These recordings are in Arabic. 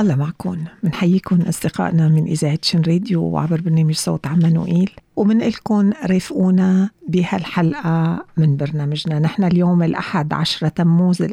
الله معكم. منحييكم أصدقائنا من إذاعة شن راديو وعبر برنامج صوت عمانوئيل، ومنقلكم رافقونا بهالحلقة من برنامجنا. نحن اليوم الأحد 10 تموز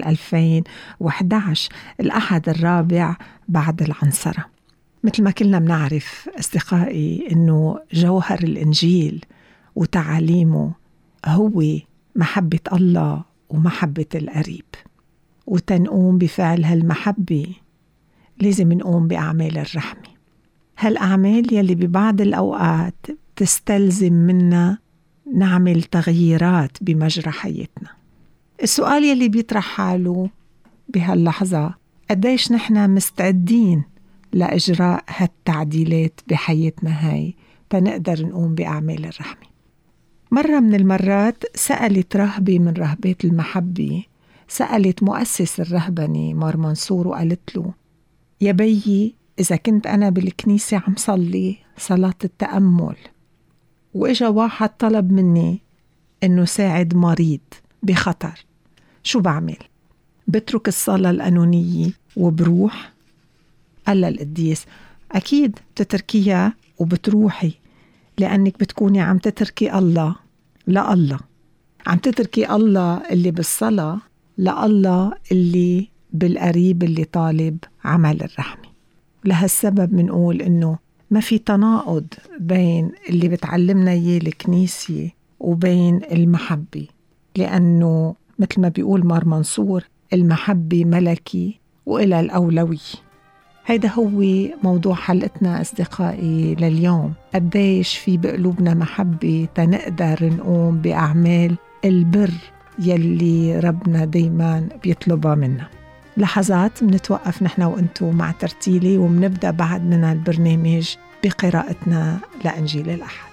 2011، الأحد الرابع بعد العنصرة. مثل ما كلنا بنعرف أصدقائي إنه جوهر الإنجيل وتعاليمه هو محبة الله ومحبة القريب، وتنقوم بفعل هالمحبة لازم نقوم بأعمال الرحمة. هالأعمال يلي ببعض الأوقات تستلزم منا نعمل تغييرات بمجرى حياتنا. السؤال يلي بيطرح حاله بهاللحظة، قديش نحن مستعدين لإجراء هالتعديلات بحياتنا هاي تنقدر نقوم بأعمال الرحمة؟ مرة من المرات سألت رهبة من رهبات المحبة، سألت مؤسس الرهبنة مار منصور وقالت له: يا بيي، إذا كنت أنا بالكنيسة عم صلي صلاة التأمل وإجا واحد طلب مني إنه ساعد مريض بخطر، شو بعمل؟ بترك الصلاة القانونية وبروح؟ قال القديس: أكيد بتتركيها وبتروحي، لأنك بتكوني عم تتركي الله لله، عم تتركي الله اللي بالصلاة لله اللي بالقريب اللي طالب عمل الرحمة. لهالسبب منقول إنه ما في تناقض بين اللي بتعلمنا إياه الكنيسة وبين المحبة، لأنه مثل ما بيقول مار منصور: المحبة ملكي وإلى الأولوية. هيدا هو موضوع حلقتنا أصدقائي لليوم. قديش في بقلوبنا محبة تنقدر نقوم بأعمال البر يلي ربنا دايما بيطلبها منا. لحظات منتوقف نحن وانتو مع ترتيلي، ومنبدأ بعد من البرنامج بقراءتنا لإنجيل الأحد.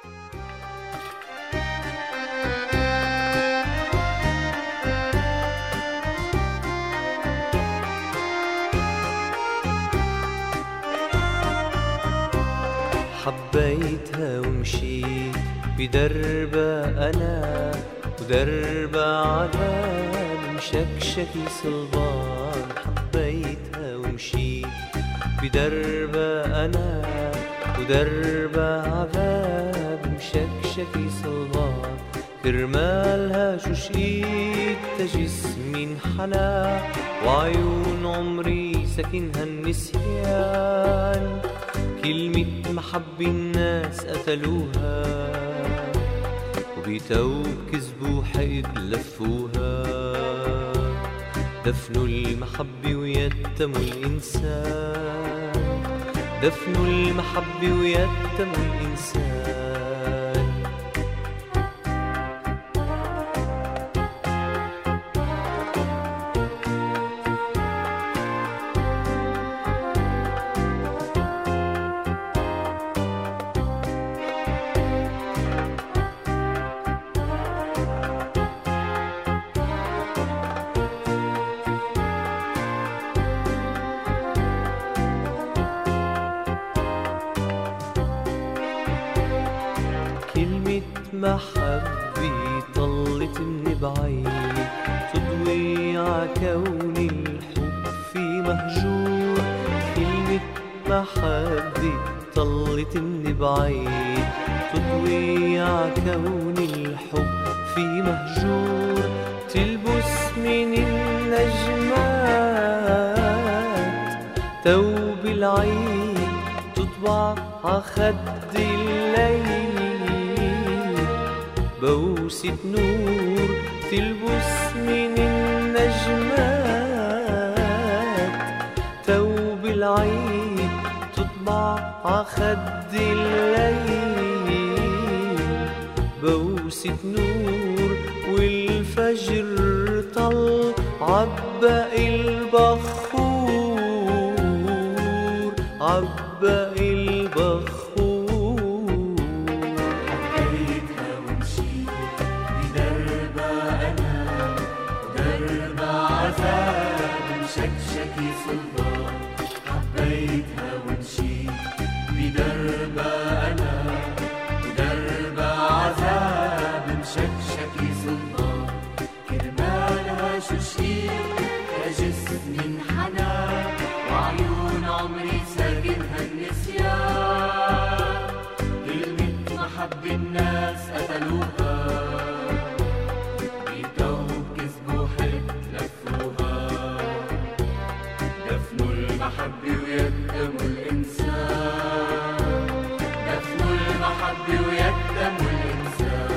حبيتها ومشيت بدربها أنا، ودربها عذاب مشكشكي صلبان. حبيتها ومشيت بدربها أنا، ودربها عذاب مشكشكي صلبان. كرمالها شو شقيت جسمي انحنى، وعيون عمري سكنها النسيان. كلمة محبة الناس قتلوها، وبيتوب كذبوا حقد لفوها. دفنوا المحبة ويتموا الإنسان، دفنوا المحبة ويتموا الإنسان. محبي طلت من بعيد، تضوي عكون الحب في مهجور. كلمة محبي طلت من بعيد، تضوي عكون الحب في مهجور. تلبس من النجمات ثوب العيد، تطبع عخد الليل بوسة نور. تلبس من النجمات ثوب العيد، تطبع عخد الليل بوسة نور. والفجر طل عبق البخور، عبق البخور. شكشكي صلبان. حبيتها ومشيت بدربها أنا، ودربها عذاب مشكشكي صلبان. كرمالها شو شقيت يا جسمي انحنى، وعيون الناس قتلوها، بيتوا كذبوا حلف لفوها، دفنوا المحبة ويقدموا الإنسان، دفنوا المحبة ويقدموا الإنسان.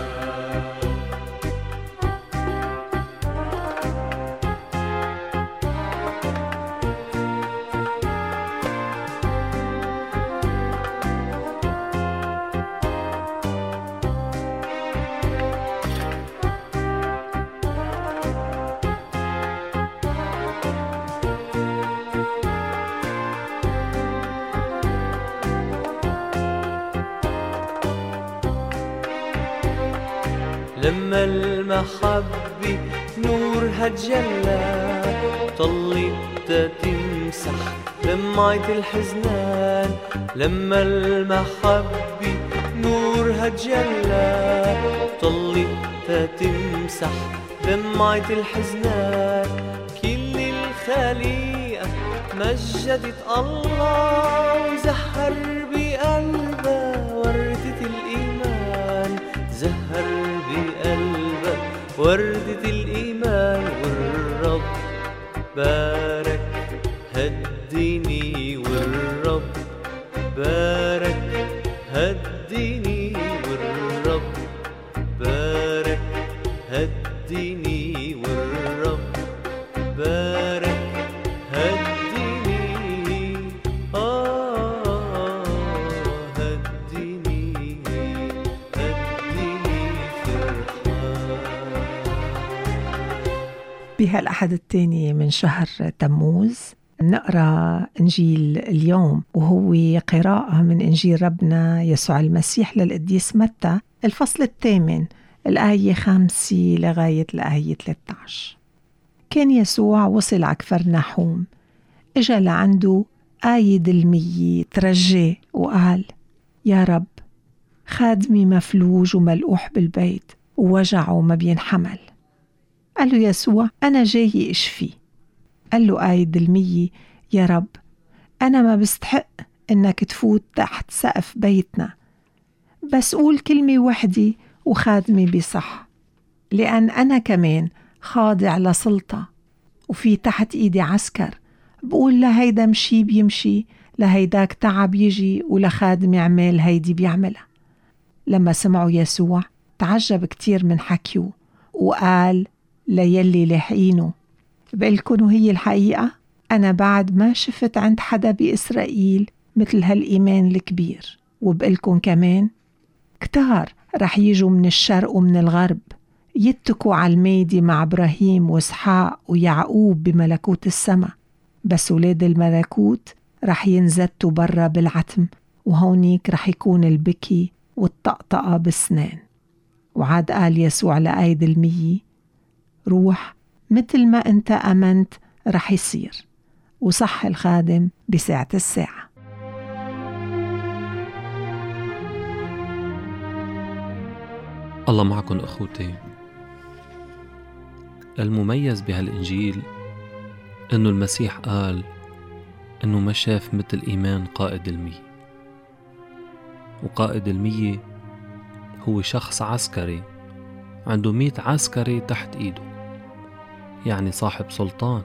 لما المحبة نورها تجلى، طلت تمسح دمعة الحزنان. لما المحبة نورها تجلى، طلت تمسح دمعة الحزنان. كل الخليقة مجدت الله، وزهر بقلبها وردة الإيمان، زهر بقلبك وردة الإيمان. والرب بارك هالدنيا، والرب بارك هالدنيا، والرب بارك هالدنيا، والرب بارك هالدنيا. بهالأحد الثاني من شهر تموز نقرأ إنجيل اليوم، وهو قراءة من إنجيل ربنا يسوع المسيح للقديس متى، الفصل 8 الآية 5 لغاية الآية 13. كان يسوع وصل على كفرناحوم، إجا لعنده آيد المية ترجاه وقال: يا رب، خادمي مفلوج وملقوح بالبيت ووجعه ما بينحمل. قال له يسوع: أنا جاي أشفي. قال له آيد المية: يا رب، أنا ما بستحق إنك تفوت تحت سقف بيتنا، بس قول كلمة وحدة وخادمي بصح، لأن أنا كمان خاضع لسلطة، وفي تحت إيدي عسكر، بقول لهيدا مشي بيمشي، لهيداك تعب يجي، ولخادمي عمال هيدي بيعملها. لما سمعوا يسوع تعجب كتير من حكيه، وقال ليلي لاحقينه: بقلكن هي الحقيقة، أنا بعد ما شفت عند حدا بإسرائيل مثل هالإيمان الكبير. وبقلكن كمان كتار رح يجوا من الشرق ومن الغرب، يتكوا على الميدي مع إبراهيم وإسحاق ويعقوب بملكوت السماء، بس ولاد الملكوت رح ينزتوا برا بالعتم، وهونيك رح يكون البكي والطقطقة بالسنان. وعاد قال يسوع لآيد المية: روح، مثل ما أنت أمنت رح يصير. وصح الخادم بساعة الساعة. الله معكم أخوتي. المميز بهالإنجيل أنه المسيح قال أنه ما شاف مثل إيمان قائد المية. وقائد المية هو شخص عسكري عنده 100 عسكري تحت إيده، يعني صاحب سلطان.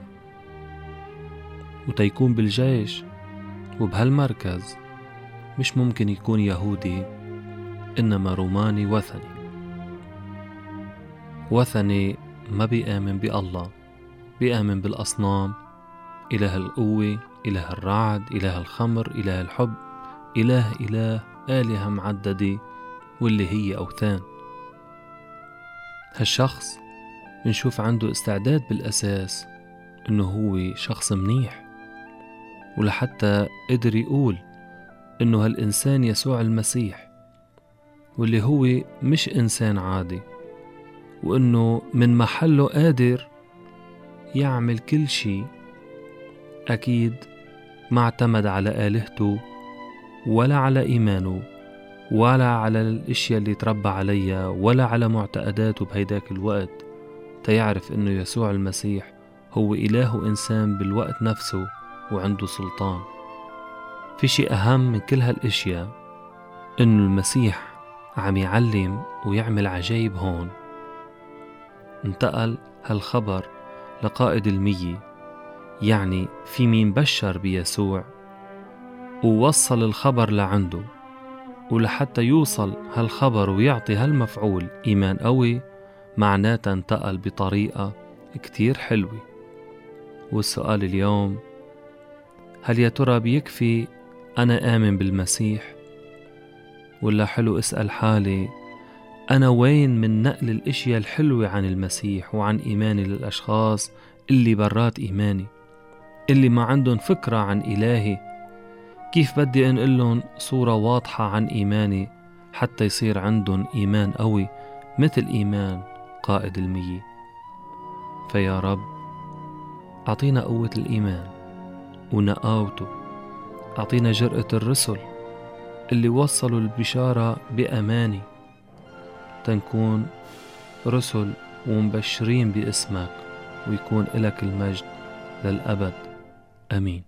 وتيكون بالجيش وبهالمركز مش ممكن يكون يهودي، إنما روماني وثني ما بيآمن بالله، بيآمن بالأصنام، إله القوة، إله الرعد، إله الخمر، إله الحب، إله آلهة معددة واللي هي أوثان. هالشخص بنشوف عنده استعداد بالأساس إنه هو شخص منيح، ولحتى قدر يقول إنه هالإنسان يسوع المسيح، واللي هو مش إنسان عادي، وإنه من محله قادر يعمل كل شيء. أكيد ما اعتمد على آلهته ولا على إيمانه ولا على الاشياء اللي تربى عليها ولا على معتقداته بهيداك الوقت، تيعرف إنه يسوع المسيح هو إله وإنسان بالوقت نفسه وعنده سلطان. في شيء أهم من كل هالاشياء، إنه المسيح عم يعلم ويعمل عجايب هون. انتقل هالخبر لقائد 100، يعني في مين بشر بيسوع ووصل الخبر لعنده، ولحتى يوصل هالخبر ويعطي هالمفعول إيمان قوي، معناته انتقل بطريقة كتير حلوة. والسؤال اليوم، هل يا ترى بيكفي أنا آمن بالمسيح؟ ولا حلو أسأل حالي أنا وين من نقل الأشياء الحلوة عن المسيح وعن إيماني للأشخاص اللي برات إيماني، اللي ما عندهم فكرة عن إلهي؟ كيف بدي أنقل لهم صورة واضحة عن إيماني حتى يصير عندهم إيمان قوي مثل إيمان قائد 100؟ فيا رب أعطينا قوة الإيمان ونقاوته، أعطينا جرأة الرسل اللي وصلوا البشارة بأماني، تنكون رسل ومبشرين باسمك، ويكون إلك المجد للأبد. أمين.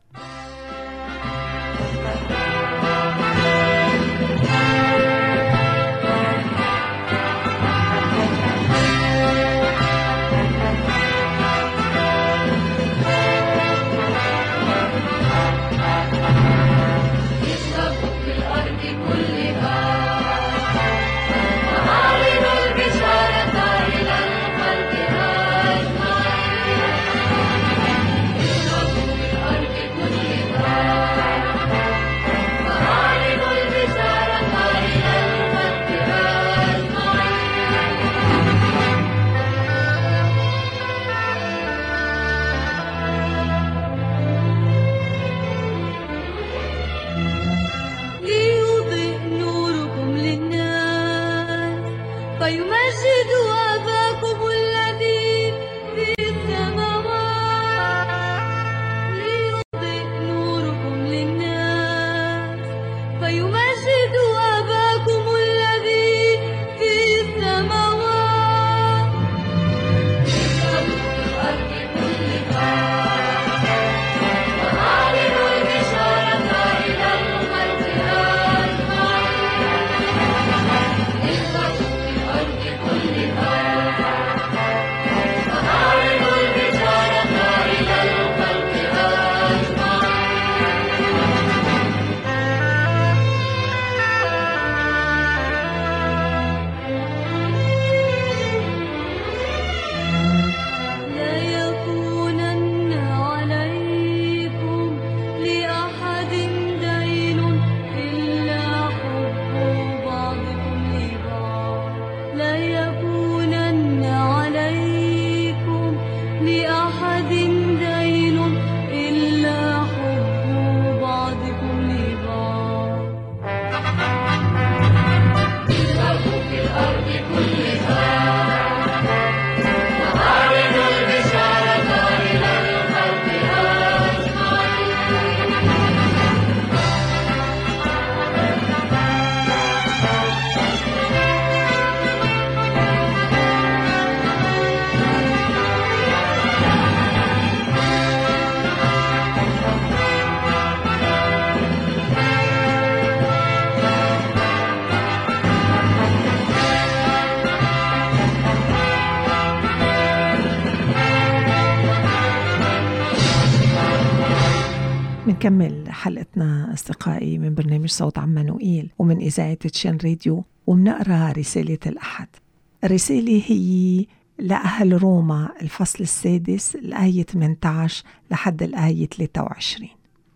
منكمل حلقتنا أصدقائي من برنامج صوت عمانوئيل ومن إذاعة تشين راديو، ومنقرأ رسالة الأحد. الرسالة هي لأهل روما الفصل 6 الآية 18 لحد الآية 23.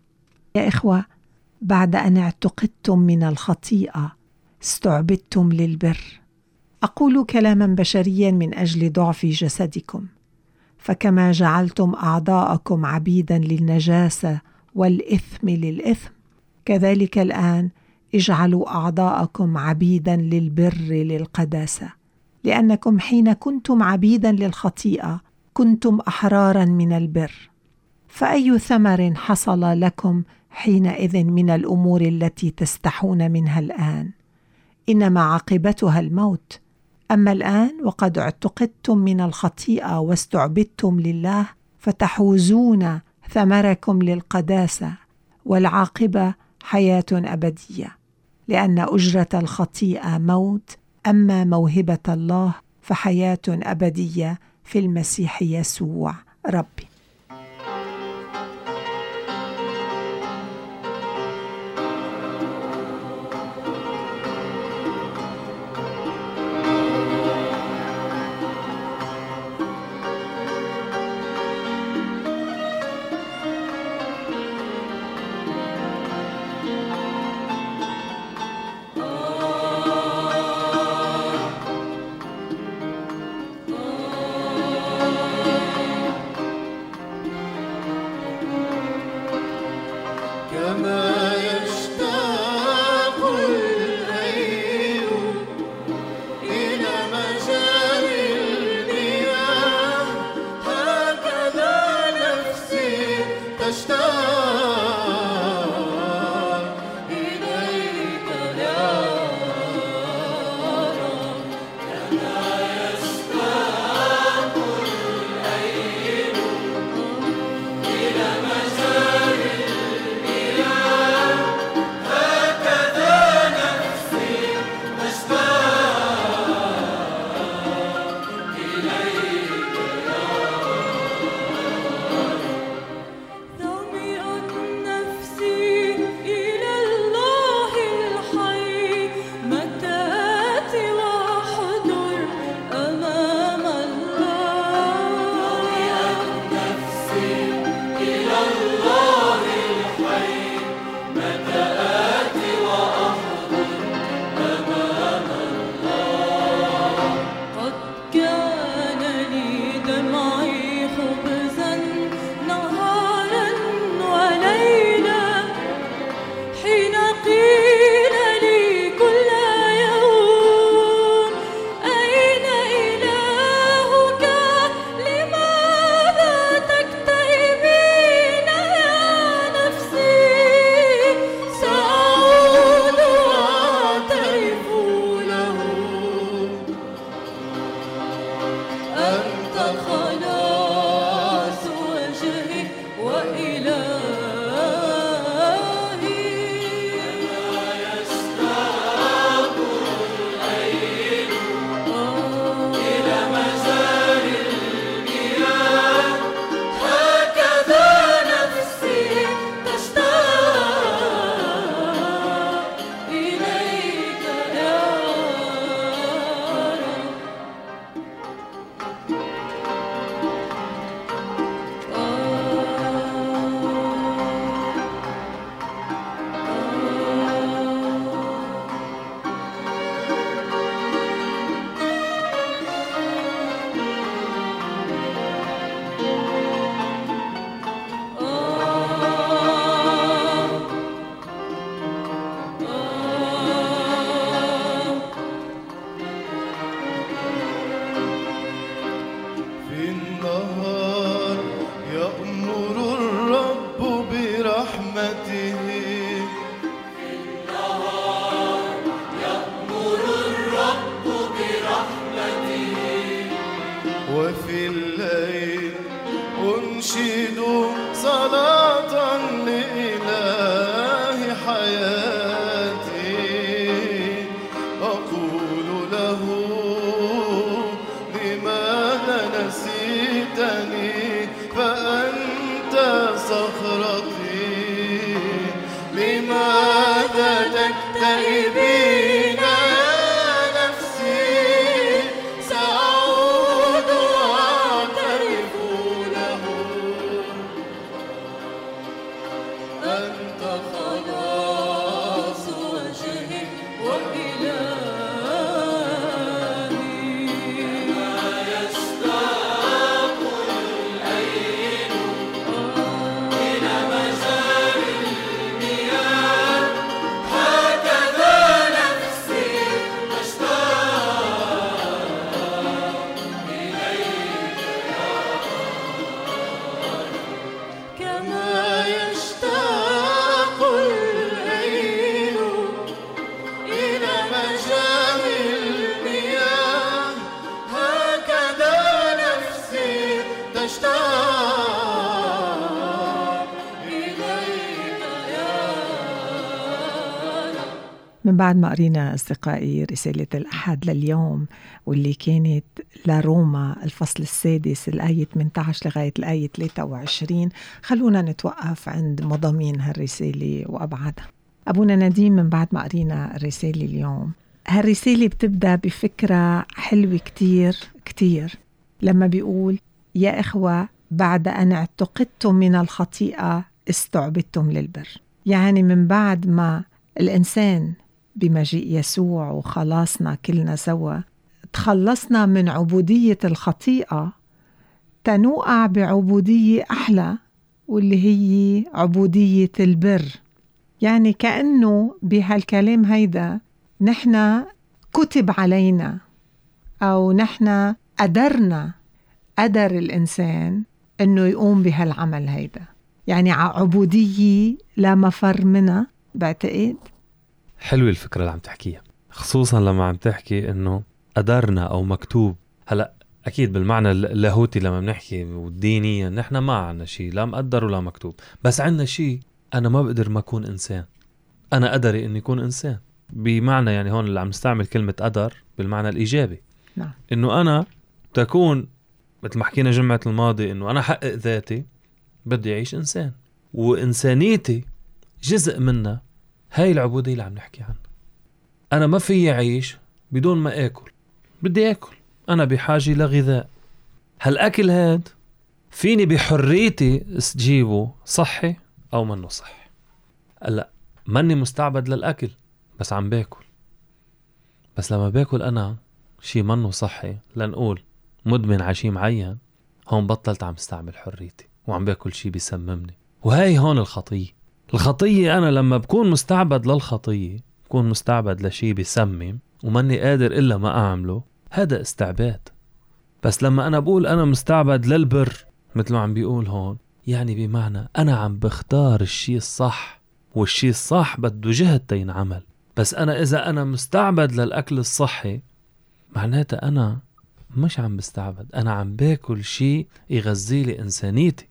يا إخوة، بعد أن اعتقدتم من الخطيئة استعبدتم للبر. أقول كلاما بشريا من أجل ضعف جسدكم، فكما جعلتم أعضاءكم عبيدا للنجاسة والإثم للإثم، كذلك الآن اجعلوا أعضاءكم عبيدا للبر للقداسة، لأنكم حين كنتم عبيدا للخطيئة كنتم أحرارا من البر. فأي ثمر حصل لكم حينئذ من الأمور التي تستحون منها الآن؟ إنما عاقبتها الموت. أما الآن وقد اعتقدتم من الخطيئة واستعبدتم لله، فتحوزون ثمركم للقداسة، والعاقبة حياة أبدية. لأن أجرة الخطيئة موت، أما موهبة الله فحياة أبدية في المسيح يسوع ربي. من بعد ما قرينا أصدقائي رسالة الأحد لليوم واللي كانت لروما الفصل السادس الآية 18 لغاية الآية 23، خلونا نتوقف عند مضامين هالرسالة وأبعادها. أبونا نديم، من بعد ما قرينا الرسالة اليوم، هالرسالة بتبدأ بفكرة حلوة كتير كتير لما بيقول: يا إخوة، بعد أن اعتقدتم من الخطيئة استعبدتم للبر. يعني من بعد ما الإنسان بمجيء يسوع وخلاصنا كلنا سوا تخلصنا من عبودية الخطيئة تنوقع بعبودية أحلى، واللي هي عبودية البر. يعني كأنه بهالكلام هيدا نحن كتب علينا، أو نحن قدر الإنسان أنه يقوم بهالعمل هيدا. يعني عبودية لا مفر منها بعتقد. حلوة الفكرة اللي عم تحكيها، خصوصا لما عم تحكي انه قدرنا او مكتوب. هلأ اكيد بالمعنى اللاهوتي لما بنحكي والدينيا نحن ما عنا شيء لا مقدر ولا مكتوب، بس عنا شيء انا ما بقدر ما اكون انسان. انا قدري اني اكون انسان، بمعنى يعني هون اللي عم نستعمل كلمة قدر بالمعنى الايجابي. نعم. انه انا تكون مثل ما حكينا جمعة الماضي انه انا حقق ذاتي، بدي اعيش انسان، وانسانيتي جزء منها هاي العبودية اللي عم نحكي عنها. أنا ما في أعيش بدون ما أكل، بدي أكل، أنا بحاجة لغذاء. هالأكل هاد فيني بحريتي استجيبه صحي أو منه صحي. لا، ماني مستعبد للأكل، بس عم باكل. بس لما باكل أنا شي منه صحي، لنقول مدمن عشي معين، هون بطلت عم استعمل حريتي وعم باكل شي بيسممني. وهاي هون الخطية أنا لما بكون مستعبد للخطية، بكون مستعبد لشي بيسمم وماني قادر إلا ما أعمله، هذا استعباد. بس لما أنا بقول أنا مستعبد للبر مثل ما عم بيقول هون، يعني بمعنى أنا عم بختار الشي الصح، والشي الصح بده جهد تينعمل. بس أنا إذا أنا مستعبد للأكل الصحي، معناتها أنا مش عم بستعبد، أنا عم باكل شي يغذيلي إنسانيتي.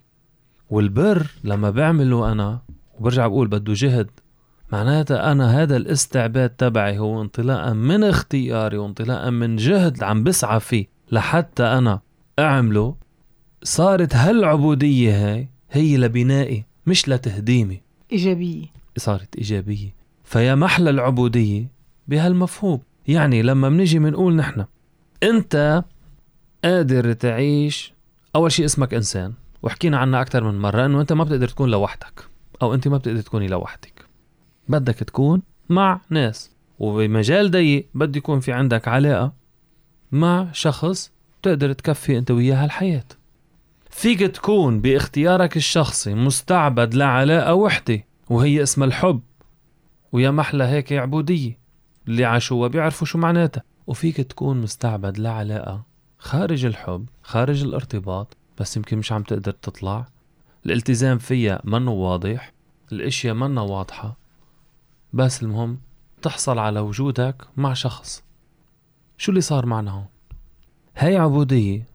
والبر لما بعمله أنا وبرجع بقول بده جهد، معناتها أنا هذا الاستعباد تبعي هو انطلاقا من اختياري وانطلاقا من جهد عم بسعى فيه لحتى أنا أعمله. صارت هالعبودية هي لبنائي مش لتهديمي، إيجابية، صارت إيجابية. فيا محلى العبودية بهالمفهوم. يعني لما منيجي منقول نحن أنت قادر تعيش، أول شيء اسمك إنسان، وحكينا عنها أكتر من مرة أنه أنت ما بتقدر تكون لوحدك، أو أنت ما بتقدر تكوني لوحدك، بدك تكون مع ناس، وبمجال ضيق بده يكون في عندك علاقة مع شخص تقدر تكفي أنت وياها الحياة. فيك تكون باختيارك الشخصي مستعبد لعلاقة وحدة وهي اسم الحب، ويا محلى هيك عبودية اللي عاشوها بيعرفوا شو معناتها. وفيك تكون مستعبد لعلاقة خارج الحب، خارج الارتباط، بس يمكن مش عم تقدر تطلع، الالتزام فيها منه واضح، الاشياء منه واضحة، بس المهم تحصل على وجودك مع شخص. شو اللي صار معنا هون؟ هاي عبودية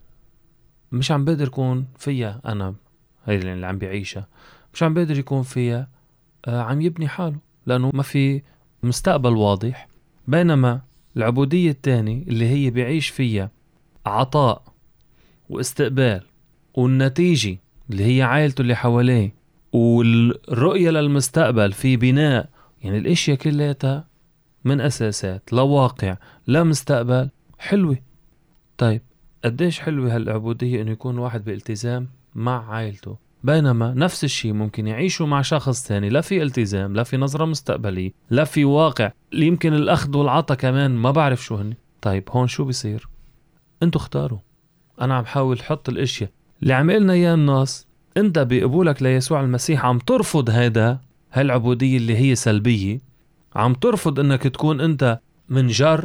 مش عم بقدر يكون فيها أنا، هاي اللي عم بيعيشها مش عم بقدر يكون فيها عم يبني حاله، لأنه ما في مستقبل واضح. بينما العبودية الثانية اللي هي بيعيش فيها عطاء واستقبال، والنتيجة اللي هي عائلته اللي حواليه، والرؤية للمستقبل في بناء، يعني الاشياء كلها من أساسات لواقع لمستقبل حلوة. طيب قديش حلوة هالعبودية إنه يكون واحد بالتزام مع عائلته، بينما نفس الشيء ممكن يعيشوا مع شخص ثاني لا في التزام، لا في نظرة مستقبلية، لا في واقع، اللي يمكن الأخذ والعطا كمان ما بعرف شو هني. طيب هون شو بيصير؟ انتوا اختاروا. أنا عم حاول حط الاشياء اللي عملنا إياه الناس. انت بقبولك ليسوع المسيح عم ترفض هالعبودية اللي هي سلبية، عم ترفض انك تكون انت منجر،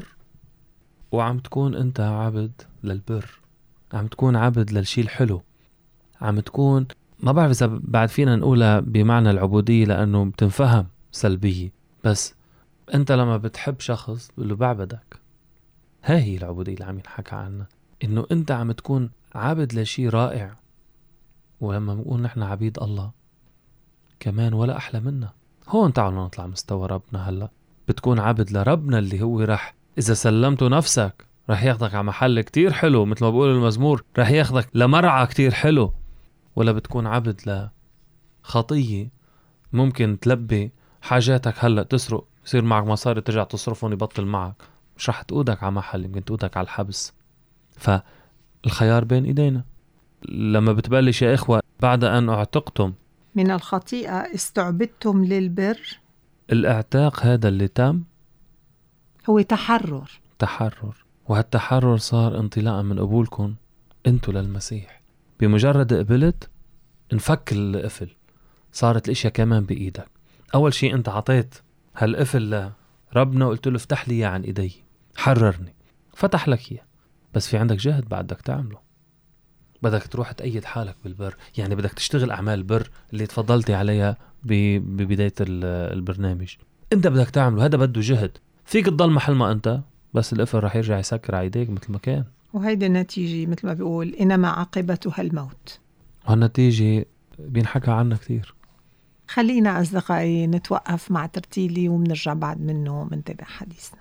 وعم تكون انت عبد للبر، عم تكون عبد للشي الحلو، عم تكون، ما بعرف اذا بعد فينا نقولها بمعنى العبودية لانه بتنفهم سلبية، بس انت لما بتحب شخص بقوله بعبدك. هاي هي العبودية اللي عم ينحكى عنها، انه انت عم تكون عبد لشي رائع. ولما نقول نحن عبيد الله كمان ولا احلى منا. هون تعالوا نطلع مستوى ربنا هلا بتكون عبد لربنا اللي هو رح إذا سلمته نفسك رح ياخدك على محل كتير حلو، مثل ما بقول المزمور رح ياخدك لمرعى كتير حلو، ولا بتكون عبد لخطية ممكن تلبي حاجاتك هلأ، تسرق، يصير معك مصاري ترجع تصرفهم يبطل معك، مش رح تقودك على محل، يمكن تقودك على الحبس. فالخيار بين إيدينا. لما بتبلش يا إخوة بعد أن اعتقتم من الخطيئة استعبدتم للبر، الاعتاق هذا اللي تم هو تحرر. وهالتحرر صار انطلاقا من قبولكم انتو للمسيح. بمجرد قبلت انفك القفل، صارت الاشياء كمان بإيدك. أول شيء أنت عطيت هالقفل لربنا وقلت له افتح لي إياه عن إيدي، حررني، فتح لك إياه. بس في عندك جهد بعدك تعمله، بدك تروح تأيد حالك بالبر، يعني بدك تشتغل أعمال البر اللي تفضلتي عليها ببداية البرنامج. أنت بدك تعمله، هذا بده جهد. فيك تضل محل ما أنت، بس القفل رح يرجع يسكر على يديك مثل ما كان. وهيدا النتيجة مثل ما بيقول إنما عاقبتها الموت، وهالنتيجة بينحكى عنها كتير. خلينا أصدقائي نتوقف مع ترتيلي ومنرجع بعد منه منتبع حديثنا.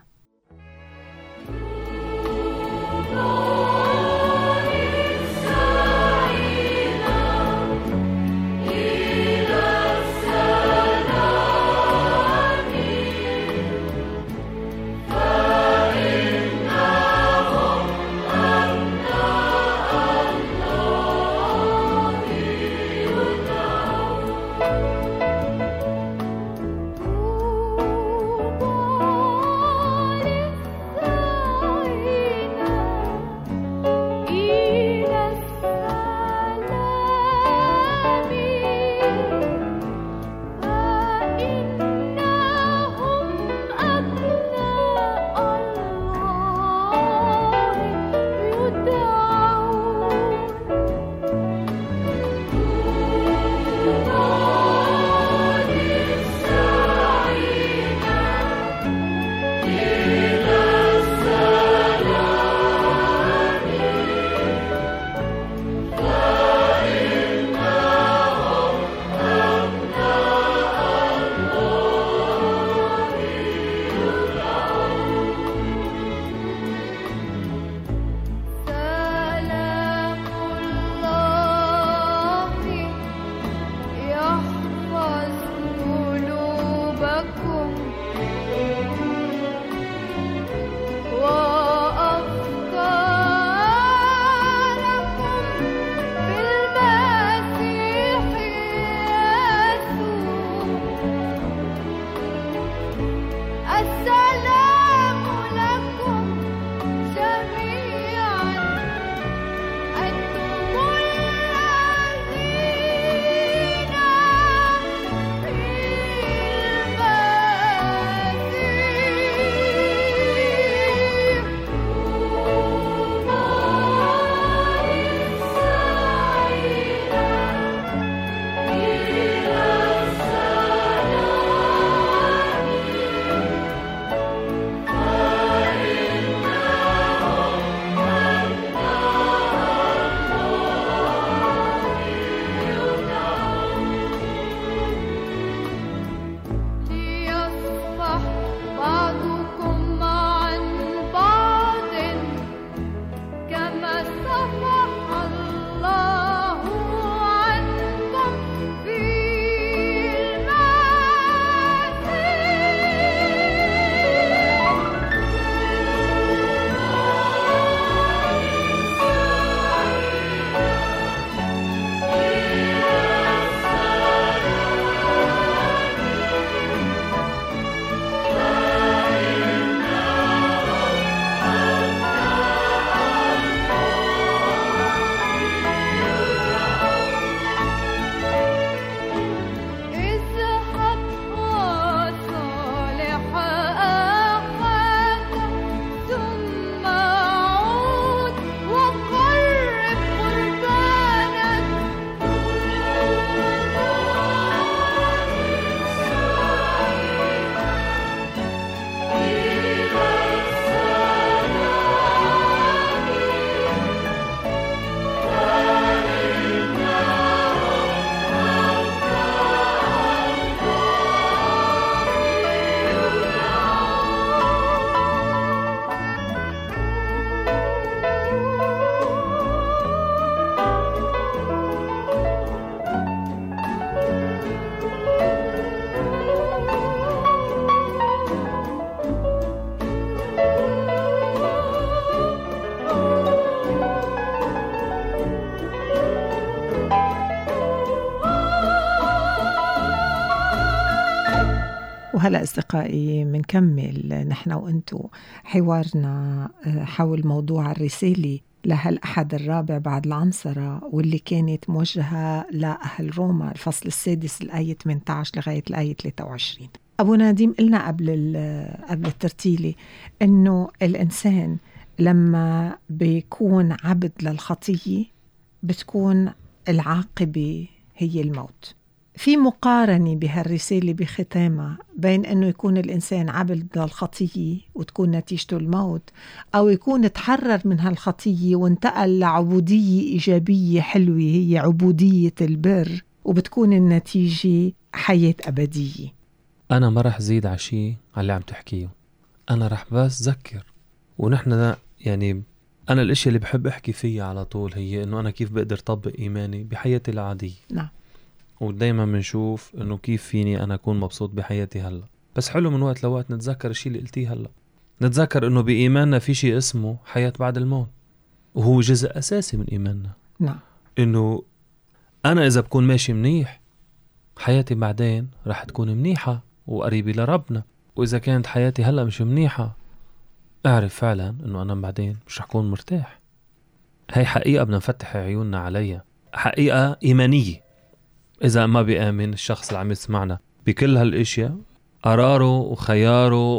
وهلأ أصدقائي منكمل نحن وأنتو حوارنا حول موضوع الرسالة لهالأحد الرابع بعد العنصرة، واللي كانت موجهة لأهل روما، الفصل 6 الآية 18 لغاية الآية 23. أبو ناديم قلنا قبل الترتيلة أنه الإنسان لما بيكون عبد للخطية بتكون العاقبة هي الموت. في مقارنة بهالرسالة بختامها بين أنه يكون الإنسان عبد للخطية وتكون نتيجته الموت، أو يكون تحرر من هالخطية وانتقل لعبودية إيجابية حلوة هي عبودية البر، وبتكون النتيجة حياة أبدية. أنا ما رح زيد عشي على اللي عم تحكيه، أنا رح بس ذكر. ونحن يعني أنا الاشياء اللي بحب أحكي فيها على طول هي إنه أنا كيف بقدر طبق إيماني بحياتي العادية. نعم. ودايما بنشوف إنه كيف فيني أنا أكون مبسوط بحياتي هلا. بس حلو من وقت لوقت نتذكر الشيء اللي قلتيه هلا، نتذكر إنه بإيماننا في شيء اسمه حياة بعد الموت، وهو جزء أساسي من إيماننا. نعم. إنه أنا إذا بكون ماشي منيح حياتي بعدين رح تكون منيحة وقريبة لربنا، وإذا كانت حياتي هلا مش منيحة أعرف فعلا إنه أنا بعدين مش رح أكون مرتاح. هاي حقيقة بدنا نفتح عيوننا عليها، حقيقة إيمانية. إذا ما بيآمن الشخص اللي عم يسمعنا بكل هالاشياء، قراره وخياره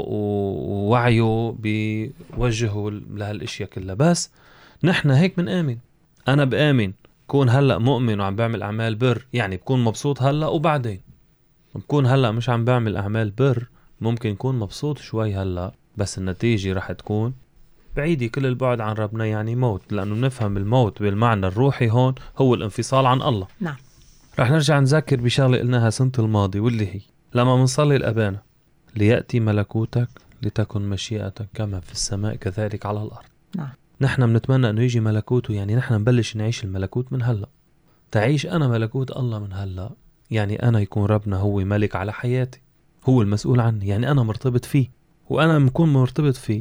ووعيه بيوجهه لهالاشياء كلها. بس نحن هيك بنآمن. أنا بآمن كون هلأ مؤمن وعم بعمل أعمال بر، يعني بكون مبسوط هلأ، وبعدين بكون هلأ مش عم بعمل أعمال بر، ممكن يكون مبسوط شوي هلأ بس النتيجة رح تكون بعيدة كل البعد عن ربنا، يعني موت. لأنه نفهم الموت بالمعنى الروحي هون هو الانفصال عن الله. نعم. رح نرجع نذكر بشغلة قلناها سنة الماضي، واللي هي لما منصلي الأبانا ليأتي ملكوتك لتكن مشيئتك كما في السماء كذلك على الأرض. نعم. نحن بنتمنى أنه يجي ملكوته، يعني نحن نبلش نعيش الملكوت من هلأ. تعيش أنا ملكوت الله من هلأ، يعني أنا يكون ربنا هو ملك على حياتي، هو المسؤول عني، يعني أنا مرتبط فيه، وأنا مكون مرتبط فيه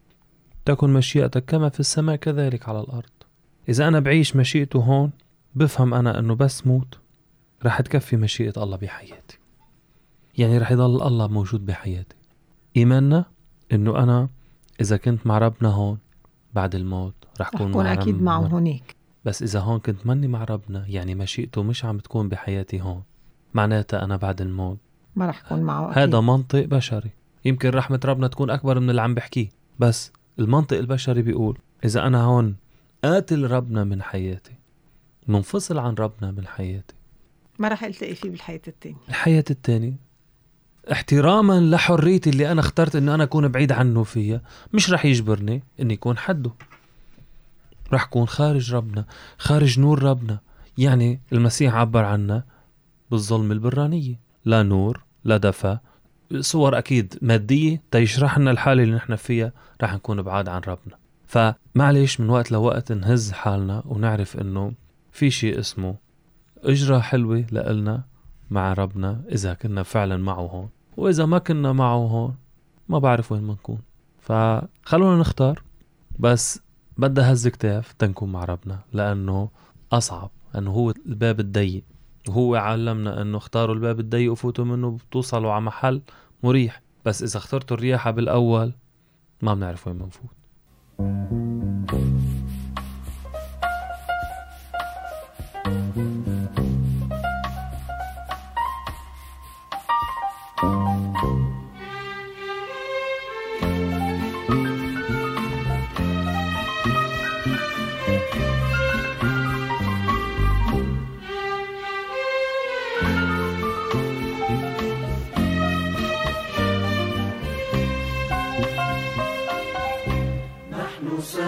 تكن مشيئتك كما في السماء كذلك على الأرض. إذا أنا بعيش مشيئته هون بفهم أنا أنه بس موت رح تكفي مشيئة الله بحياتي، يعني رح يضل الله موجود بحياتي. إيماننا أنه أنا إذا كنت مع ربنا هون بعد الموت رح أكون أكيد معه هناك. بس إذا هون كنت مني مع ربنا، يعني مشيئته مش عم تكون بحياتي هون، معناتها أنا بعد الموت ما رح أكون معه أكيد. هذا منطق بشري. يمكن رحمة ربنا تكون أكبر من اللي عم بحكيه، بس المنطق البشري بيقول إذا أنا هون قاتل ربنا من حياتي، منفصل عن ربنا من حياتي، ما رح التقي فيه بالحياة التانية. الحياة التانية احتراما لحريتي اللي أنا اخترت إنه أنا أكون بعيد عنه فيها، مش رح يجبرني إني يكون حده. رح أكون خارج ربنا، خارج نور ربنا. يعني المسيح عبر عنا بالظلم البرانية، لا نور لا دفا، صور أكيد مادية تيشرح لنا الحالة اللي نحن فيها، رح نكون بعاد عن ربنا. فمعليش من وقت لوقت نهز حالنا ونعرف إنه في شيء اسمه إجرة حلوة لإلنا مع ربنا إذا كنا فعلا معه هون، وإذا ما كنا معه هون ما بعرف وين منكون. فخلونا نختار، بس بدها هز كتاف تنكون مع ربنا، لأنه أصعب، أنه هو الباب الضيق، وهو علمنا أنه اختاروا الباب الضيق وفوتوا منه بتوصلوا على محل مريح. بس إذا اخترتوا الرياحة بالأول ما بنعرف وين منفوت. نحن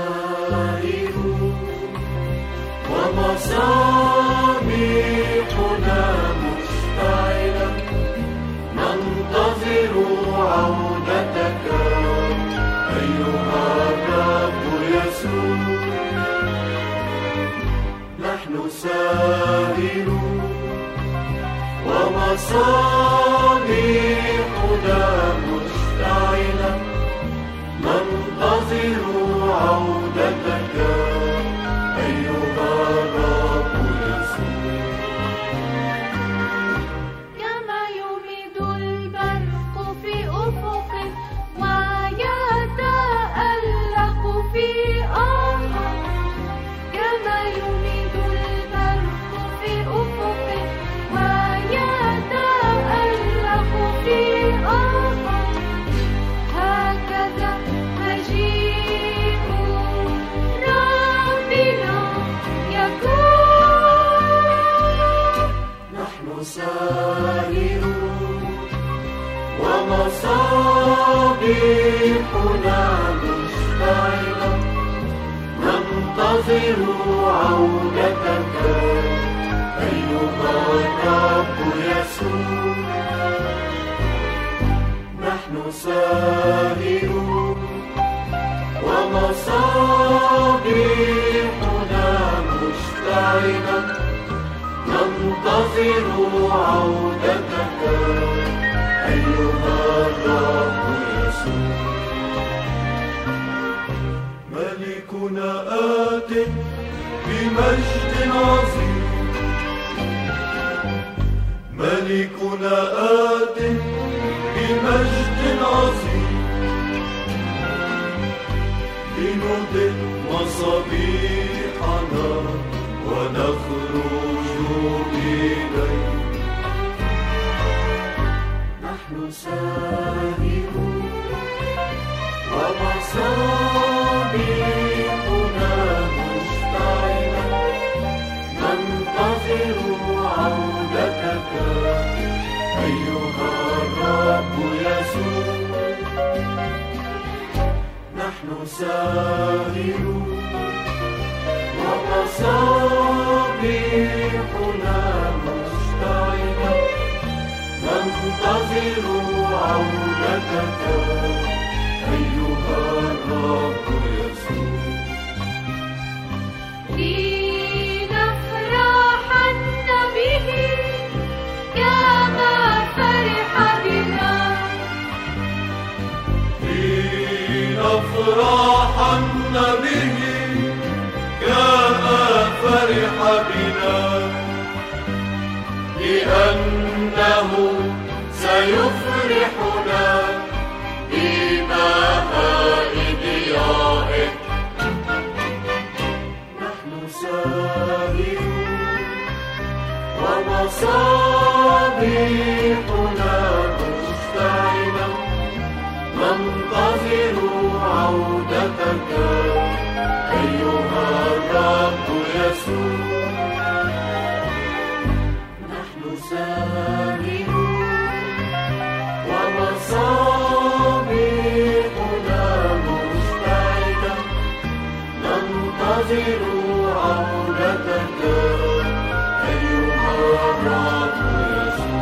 مصابيحنا مشتعلة ننتظر عودتك أيها الرب يسوع. نحن سائرون ومصابيحنا مشتعلة ننتظر عودتك أيها الرب يسوع. ملكنا آت بمجد عظيم، ملكنا آت بمجد عظيم، لنضئ مصابيحنا ونخرج إليه. نحن سائرون ومصابيحنا مشتعلة ننتظر عودتك أيها الرب يسوع. نحن سائرون ومصابيحنا مشتعلة ننتظر عودتك أيها الرب يسوع. لنفرحن به كما فرح بنا، لنفرحن به كما فرح بنا، لأنه سيفرحنا ببهاء ضيائه. نحن سائرون ومصابيحنا مشتعلة ننتظر عودتك أيها الرب يسوع. نحن سائرون ومصابيحنا مشتعلة ننتظر عودتك أيها الرب يسوع.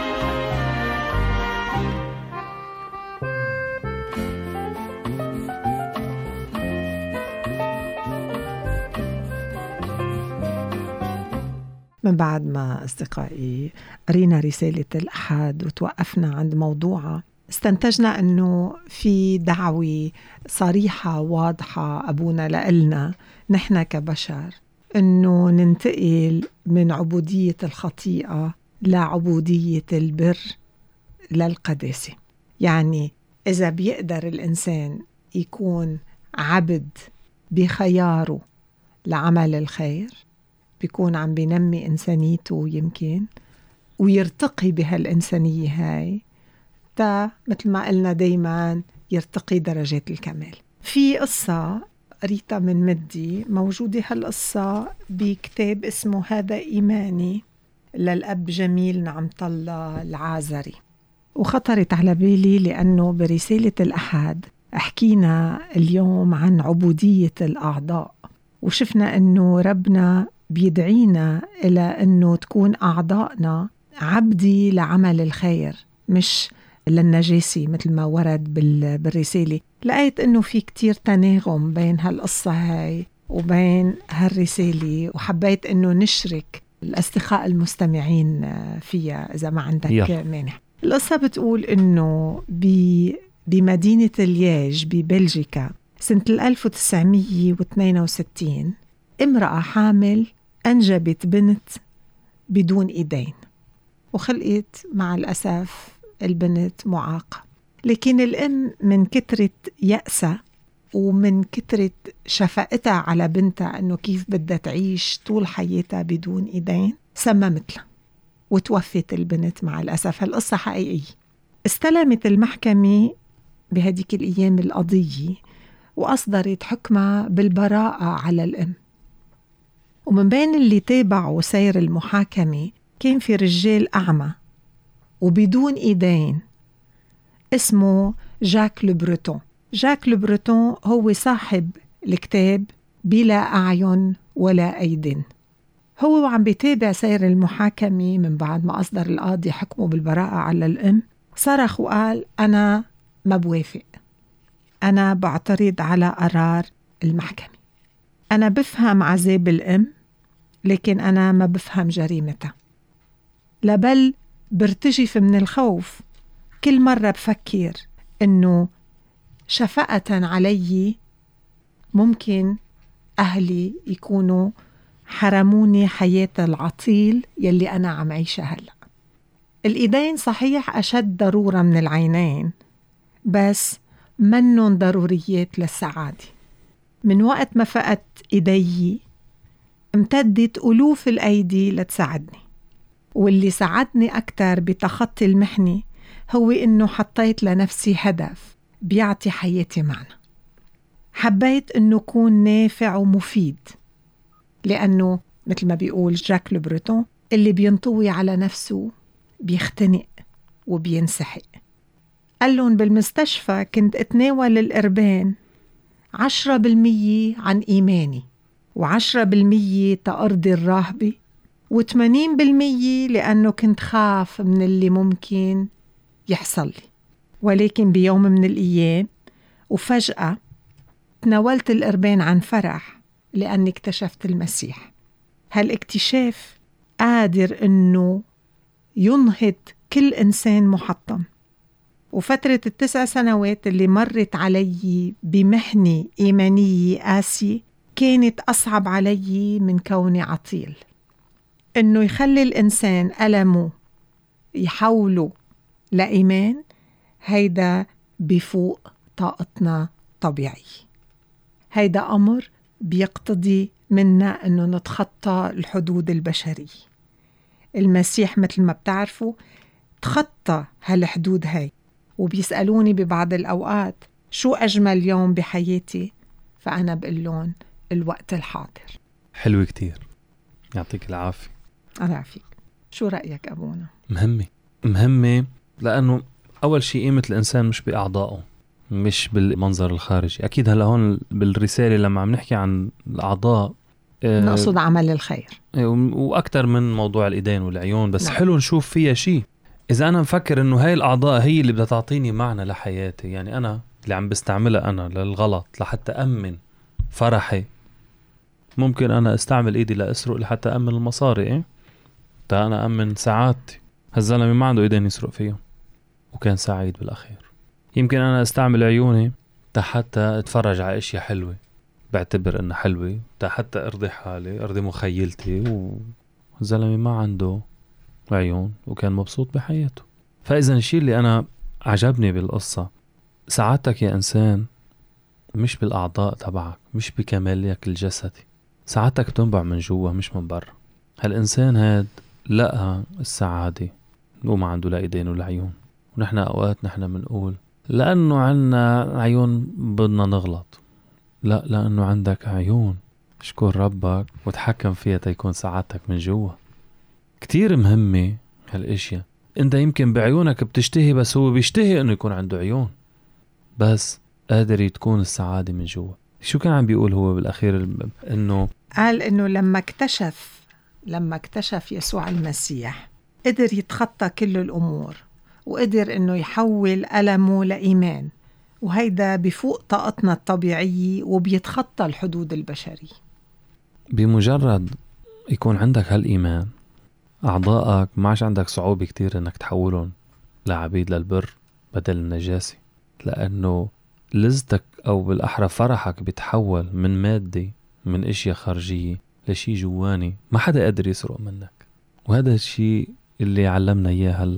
من بعد ما أصدقائي قرينا رسالة الأحد وتوقفنا عند موضوعها، استنتجنا أنه في دعوة صريحة واضحة أبونا لإلنا نحن كبشر أنه ننتقل من عبودية الخطيئة لعبودية البر للقداسة. يعني إذا بيقدر الإنسان يكون عبد بخياره لعمل الخير، بيكون عم بينمي إنسانيته يمكن ويرتقي بهالإنسانية هاي، تا مثل ما قلنا دايما يرتقي درجات الكمال. في قصة قريتها من مدي، موجودة هالقصة بكتاب اسمه هذا إيماني للأب جميل نعمة الله العازري، وخطرت على بالي لأنه برسالة الأحد حكينا اليوم عن عبودية الأعضاء، وشفنا أنه ربنا بيدعينا إلى أنه تكون أعضائنا عبدي لعمل الخير مش للنجاسة مثل ما ورد بالرسالة. لقيت أنه في كتير تناغم بين هالقصة هاي وبين هالرسالة، وحبيت أنه نشرك الأصدقاء المستمعين فيها إذا ما عندك مانع. القصة بتقول أنه بمدينة لييج ببلجيكا سنة 1962 امرأة حامل أنجبت بنت بدون إيدين، وخلقت مع الأسف البنت معاقة. لكن الأم من كترة يأسها ومن كترة شفقتها على بنتها أنه كيف بدها تعيش طول حياتها بدون إيدين سممتها وتوفت البنت مع الأسف. هالقصة حقيقية. استلمت المحكمة بهديك الأيام القضية وأصدرت حكمها بالبراءة على الأم. ومن بين اللي تابعوا سير المحاكمة كان في رجال أعمى وبدون إيدين اسمه جاك لبرتون. جاك لبرتون هو صاحب الكتاب بلا أعين ولا أيد. هو وعم بيتابع سير المحاكمة من بعد ما أصدر القاضي حكمه بالبراءة على الأم، صرخ وقال أنا ما بوافق، أنا بعترض على قرار المحكمة، أنا بفهم عذاب الأم لكن أنا ما بفهم جريمتها، لبل برتجف من الخوف كل مرة بفكر إنه شفقة علي ممكن أهلي يكونوا حرموني حياة العطيل يلي أنا عم عيشها هلأ. الإيدين صحيح أشد ضرورة من العينين، بس منن ضروريات للسعادة. من وقت ما فقدت إيدي امتدت ألوف الأيدي لتساعدني، واللي ساعدني أكتر بتخطي المحنة هو إنه حطيت لنفسي هدف بيعطي حياتي معنى. حبيت إنه كون نافع ومفيد، لأنه مثل ما بيقول جاك لبرتون اللي بينطوي على نفسه بيختنق وبينسحق. قال لهم بالمستشفى كنت أتناول القربان 10% عن إيماني، و10% تأرضي الراهبة، و80% لأنه كنت خاف من اللي ممكن يحصل لي. ولكن بيوم من الأيام وفجأة تناولت القربان عن فرح لأني اكتشفت المسيح. هالاكتشاف قادر إنه ينهض كل إنسان محطم. وفترة 9 سنوات اللي مرت علي بمحنة إيمانية قاسية كانت أصعب علي من كوني عطيل. إنه يخلي الإنسان ألمه يحوله لإيمان، هيدا بفوق طاقتنا طبيعي. هيدا أمر بيقتضي منا إنه نتخطى الحدود البشرية. المسيح مثل ما بتعرفوا تخطى هالحدود هاي، وبيسألوني ببعض الأوقات شو أجمل يوم بحياتي، فأنا بقول لهم الوقت الحاضر. حلو كتير، يعطيك العافية. الله يعافيك. شو رأيك أبونا؟ مهمة لأنه أول شيء قيمة الإنسان مش بأعضائه، مش بالمنظر الخارجي. أكيد هلأ هون بالرسالة لما عم نحكي عن الأعضاء نقصد عمل الخير، وأكتر من موضوع الإيدين والعيون، بس نعم. حلو نشوف فيها شيء. إذا أنا مفكر إنه هاي الأعضاء هي اللي بدها تعطيني معنى لحياتي، يعني أنا اللي عم بستعملها أنا للغلط لحتى أمن فرحي، ممكن أنا استعمل إيدي لأسرق لحتى أمن المصاري، تا أنا أمن سعادتي. هالزلمة ما عنده إيدين يسرق فيهم وكان سعيد بالأخير. يمكن أنا استعمل عيوني تا حتى أتفرج على أشياء حلوة بعتبر إنها حلوة، تا حتى أرضي حالي، أرضي مخيلتي، والزلمة ما عنده عيون وكان مبسوط بحياته. فإذا الشيء اللي أنا عجبني بالقصة، سعادتك يا إنسان مش بالأعضاء تبعك، مش بكمالك الجسدي، سعادتك بتنبع من جوا مش من برا. هالإنسان هاد لقى السعادة وما عنده لا إيدين ولا عيون. ونحن أوقات نحن بنقول لأنه عنا عيون بدنا نغلط، لا، لأنه عندك عيون اشكر ربك وتحكم فيها تيكون سعادتك من جوا. كتير مهمة هالاشياء. انت يمكن بعيونك بتشتهي، بس هو بيشتهي انه يكون عنده عيون، بس قادر تكون السعادة من جوا. شو كان عم بيقول هو بالأخير؟ انه قال انه لما اكتشف يسوع المسيح قدر يتخطى كل الأمور، وقدر انه يحول ألمه لإيمان، وهيدا بفوق طاقتنا الطبيعية وبيتخطى الحدود البشرية. بمجرد يكون عندك هالإيمان، أعضائك ما عادش عندك صعوبة كتير انك تحولهم لعبيد للبر بدل النجاسة، لأنه لذتك أو بالأحرى فرحك بيتحول من مادة، من اشياء خارجية، لشي جواني ما حدا قادر يسرق منك. وهذا الشيء اللي علمنا إياه هلأ.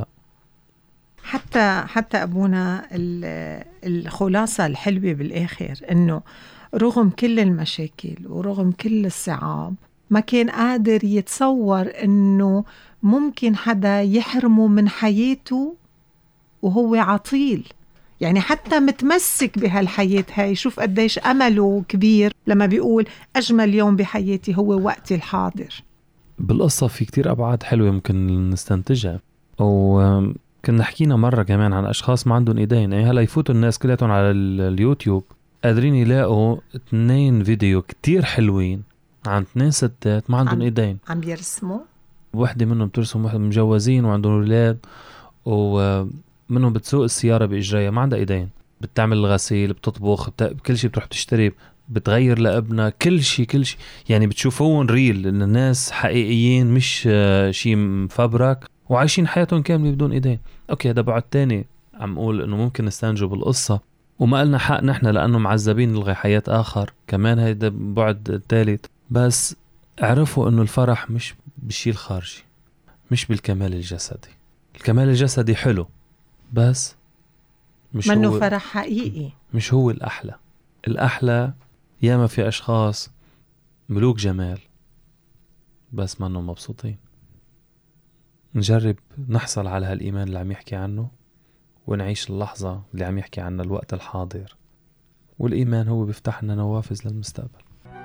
حتى أبونا الخلاصة الحلوة بالآخر إنه رغم كل المشاكل ورغم كل الصعاب ما كان قادر يتصور إنه ممكن حدا يحرمه من حياته وهو عطيل. يعني حتى متمسك بهالحياة هاي. شوف قديش أمله كبير لما بيقول أجمل يوم بحياتي هو وقتي الحاضر. بالقصة في كتير أبعاد حلوة ممكن نستنتجها. وكنت كنا حكينا مرة كمان عن أشخاص ما عندهم إيدين. يعني هلا يفوتوا الناس كلهم على اليوتيوب قادرين يلاقوا 2 فيديو كتير حلوين عن 2 ستات ما عندهم إيدين، عم بيرسموا. واحدة منهم بترسم، واحدة مجوزين وعندهم أولاد، ومنهم بتسوق السيارة بإجريها ما عندها إيدين، بتعمل الغسيل، بتطبخ، كل شيء، بتروح تشتري، بتغير لابنها، كل شيء. يعني بتشوفون ريل إن الناس حقيقيين مش شيء مفبرك وعايشين حياتهم كاملة بدون إيدين. أوكي هذا بعد تاني عم أقول إنه ممكن نستنجب القصة وما قلنا حق نحن لأنه معذبين نلغي حياة آخر كمان، هيدا بعد ثالث. بس اعرفوا إنه الفرح مش بالشيء الخارجي، مش بالكمال الجسدي. الكمال الجسدي حلو بس مش منه هو فرح حقيقي، مش هو الأحلى. الأحلى ياما في أشخاص ملوك جمال بس ما انهم مبسوطين. نجرب نحصل على هالإيمان اللي عم يحكي عنه ونعيش اللحظة اللي عم يحكي عنها الوقت الحاضر، والإيمان هو بيفتح لنا نوافذ للمستقبل.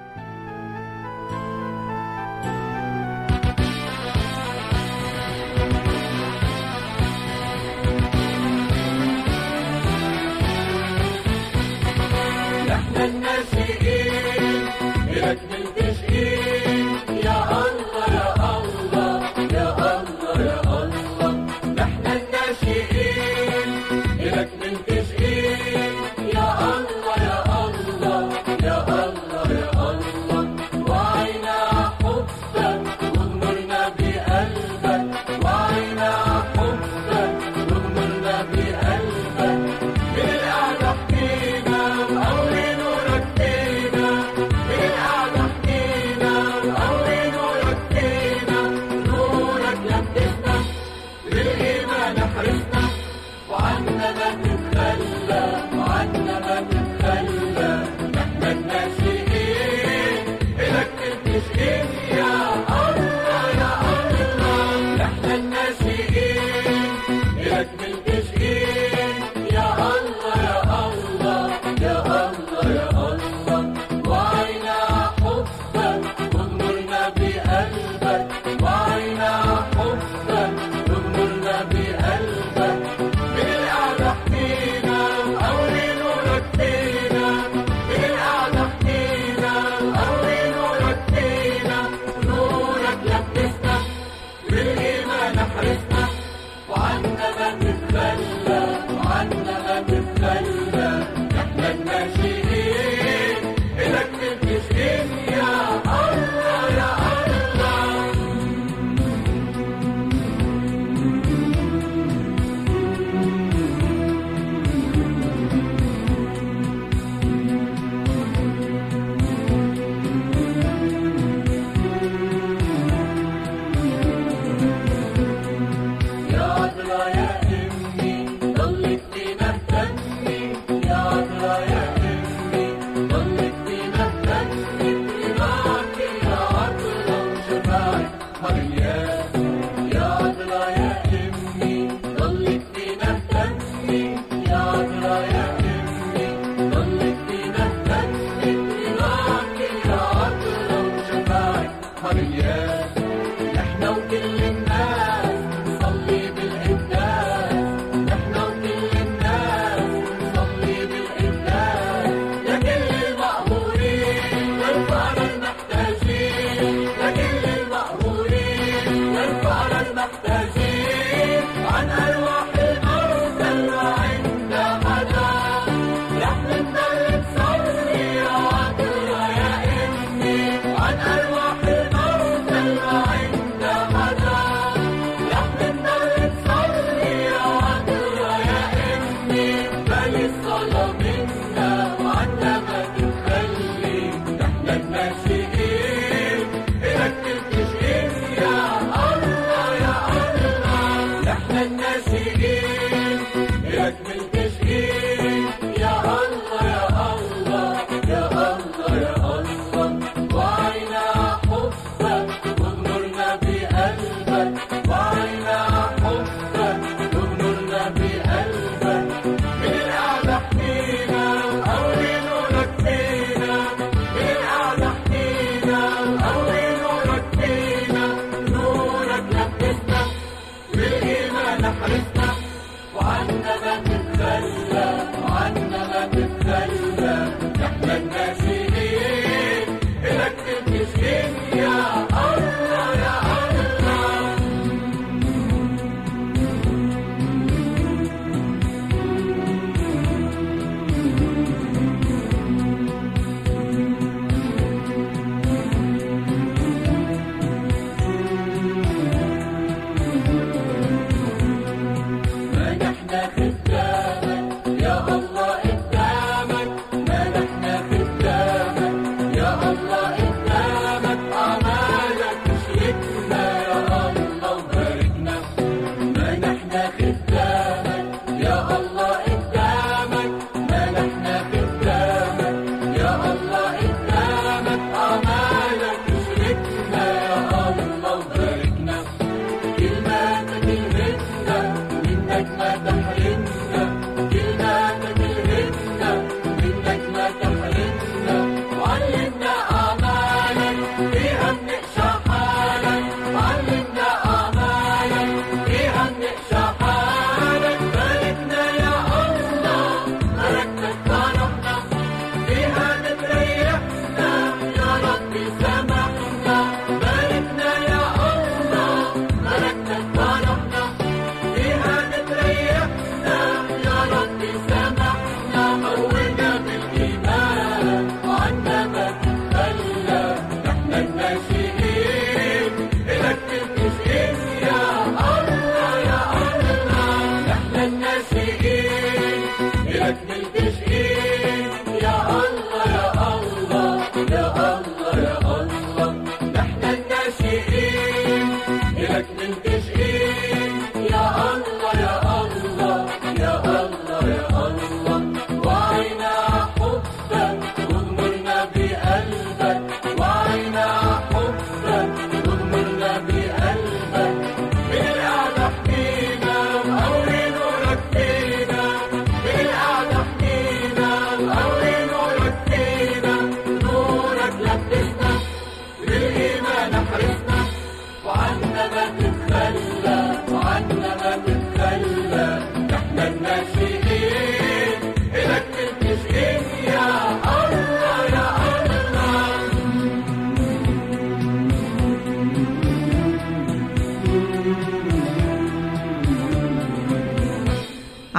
نحن الناشئين بلك ملتجئين يا الله يا الله يا الله يا الله. نحن الناشئين بلك ملتجئين يا الله يا الله يا الله يا الله. وعينا حبك واغمرنا بقلبك، وعينا حبك واغمرنا بقلبك. من القعدة حكينا وقوي نورك فينا، من القعدة حكينا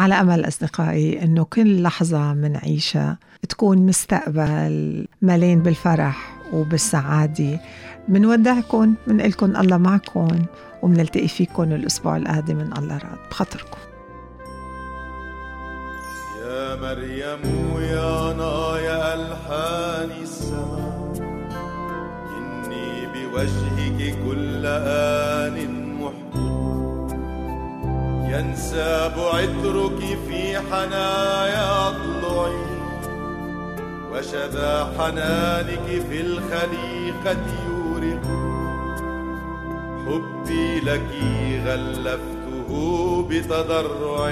على أمل أصدقائي أنه كل لحظة منعيشها تكون مستقبل مليان بالفرح وبالسعادة. منودعكم، منقلكم الله معكم، ومنلتقي فيكم الأسبوع القادم من الله راد بخطركم. يا مريم يا نايا ألحان السماء، إني بوجهك كل آن محب، ينساب عطرك في حنايا أضلعي، وشذا حنانك في الخليقة يورق. حبي لك غلفته بتضرع،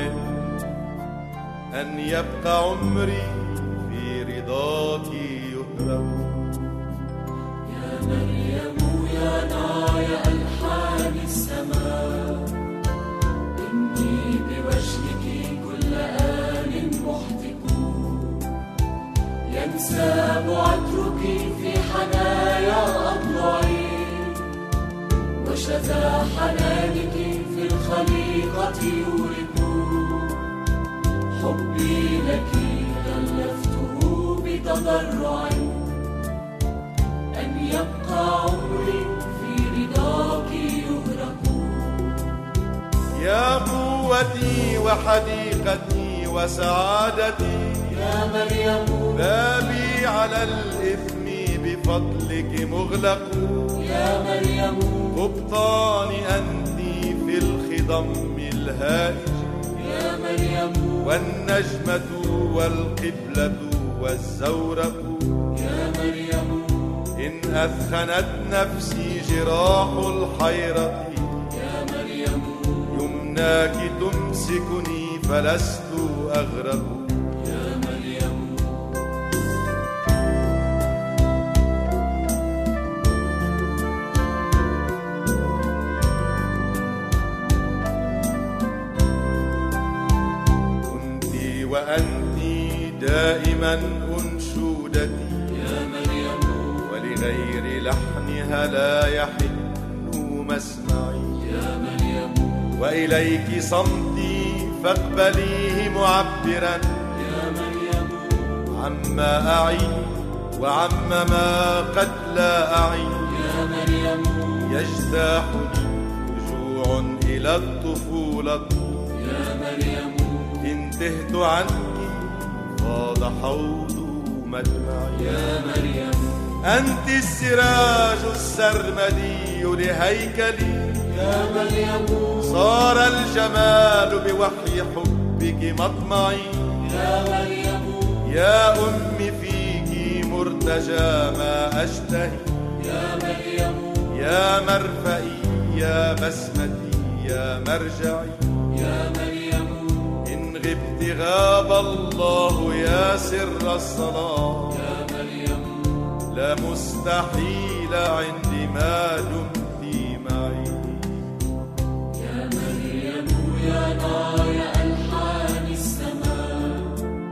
أن يبقى عمري في رضاك يهرب. يا مريم يا نايا ألحان السماء، إني بوجهك كل آن محتك، ينساب عطرك في حنايا أضلعي، وشذا حنانك في الخليقة يورق. حبي لك غلفته بتضرع، أن يبقى عمري في رضاك يهرق. يا قوتي وحديقتي وسعادتي، يا مريم بابي على الإثم بفضلك مغلق. يا مريم قبطان أنت في الخضم الهائج، يا مريم والنجمة والقبلة والزورق. يا مريم إن أثخنت نفسي جراح الحيرة، يا مريم يمناك تمسكني فلست أغرق. يا مريم وأنت دائما أنشودتي، يا مريم ولغير لحنها لا يحن مسمعي. يا مريم وإليك صمتي فاقبليه معبرا، يا مريم عما أعي وعما قد لا أعي. يا مريم يجتاحني رجوع إلى الطفولة، يا مريم انتهت عنك فاض حوض مدمعي. يا مريم أنت السراج السرمدي لهيكلي، يا مريم صار الجمال بوحي حبك مطمعي. يا مريم يا أمي فيك مرتجى ما أشتهي، يا مريم يا مرفئي يا بسمتي يا مرجعي. يا مريم إن غبت غاب الله يا سر الصلاة، يا مريم لا مستحيل عندما دمت معي. يا مريم يا نايا ألحان السماء،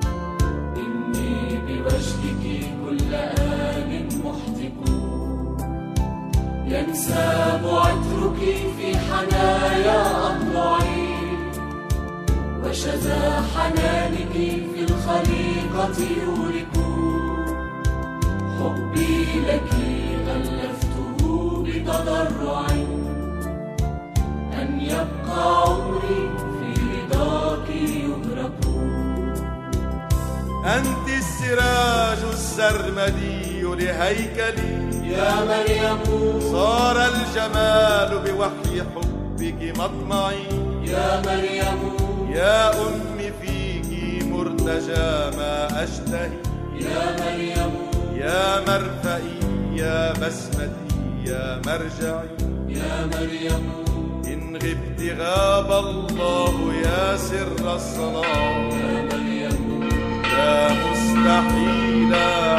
إني بوجهك كل آن محتك، ينساب عطرك في حنايا أضلعي، وشذا حنانك في الخليقة يورق. حبي لك غلفته بتضرع، أن يبقى عمري في رضاك يهرق. أنت السراج السرمدي لهيكلي، يا مريم صار الجمال بوحي حبك مطمعي. يا مريم يا أمي فيك مرتجى ما أشتهي، يا مريم يا مرفئي يا بسمتي يا مرجعي. يا مريم إن غبت غاب الله يا سر الصلاة، يا مريم لا مستحيل